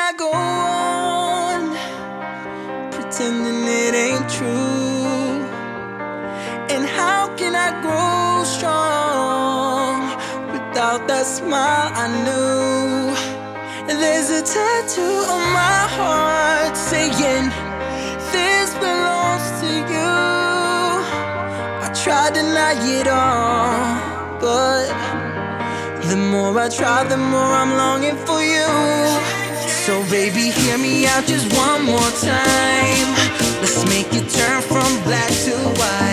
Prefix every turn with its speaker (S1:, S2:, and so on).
S1: I go on pretending it ain't true? And how can I grow strong without that smile I knew? There's a tattoo on my heart saying this belongs to you. I try to deny it all, but the more I try, the more I'm longing for you. So baby, hear me out just one more time. Let's make it turn from black to white.